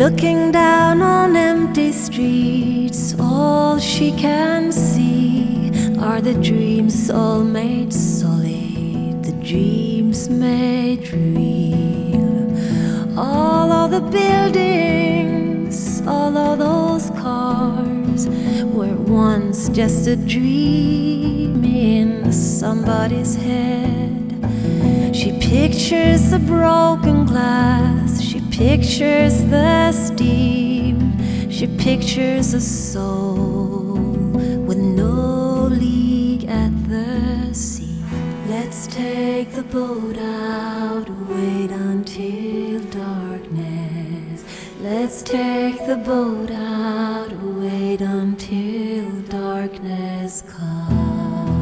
Looking down on empty streets, all she can see are the dreams all made solid, the dreams made real. All of the buildings, all of those cars were once just a dream in somebody's head. She pictures the broken glass, she pictures the steam, she pictures a soul with no leak at the sea. Let's take the boat out, wait until darkness. Let's take the boat out, wait until darkness comes.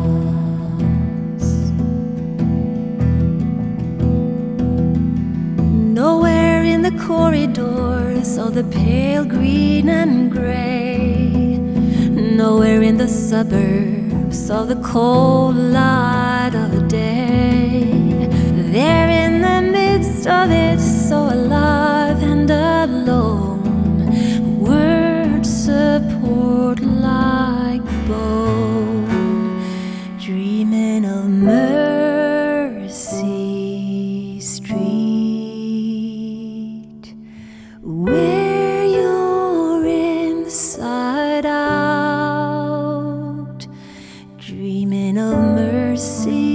Nowhere in the corridors of the pale green and gray, nowhere in the suburbs of the cold light of day. There in the midst of it, so alive and alone, words support like bone, dreaming of Mercy Street, where you're inside out, dreaming of mercy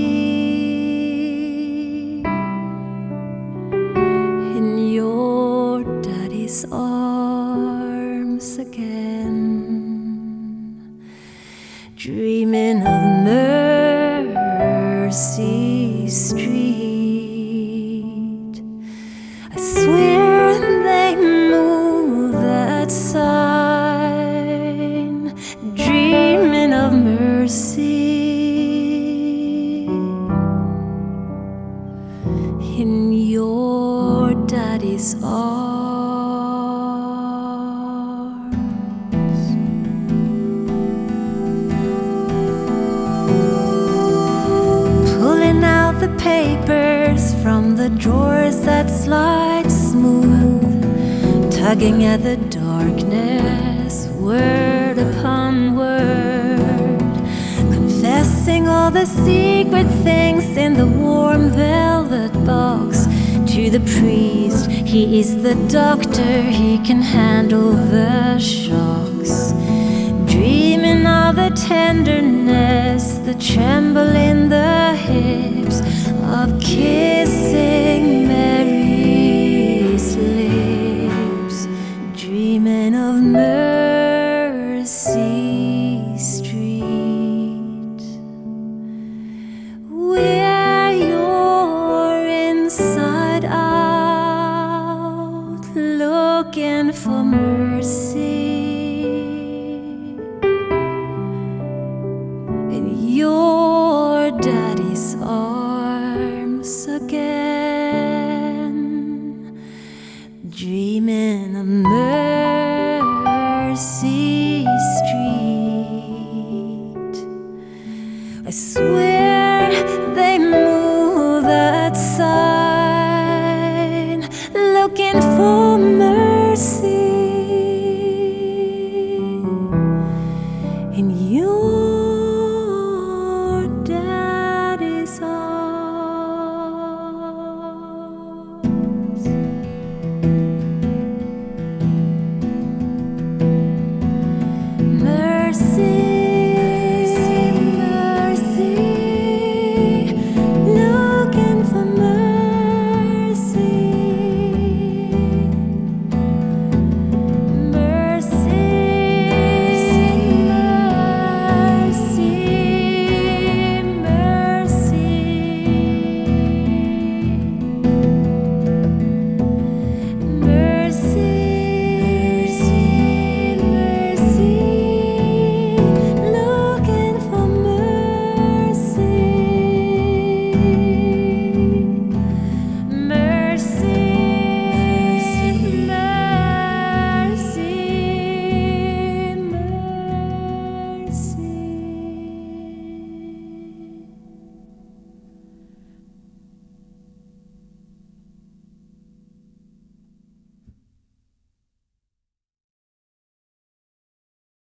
in your daddy's arms again, dreaming of Mercy Street. I swear they move that sign, dreaming of mercy in your daddy's arms. Pulling out the papers from the drawers that slide smooth, tugging at the darkness, word upon word, confessing all the secret things in the warm velvet box to the priest. He is the doctor, he can handle the shocks, dreaming of the tenderness, the tremble in the hips of kissing Mary's lips, dreaming of Mary.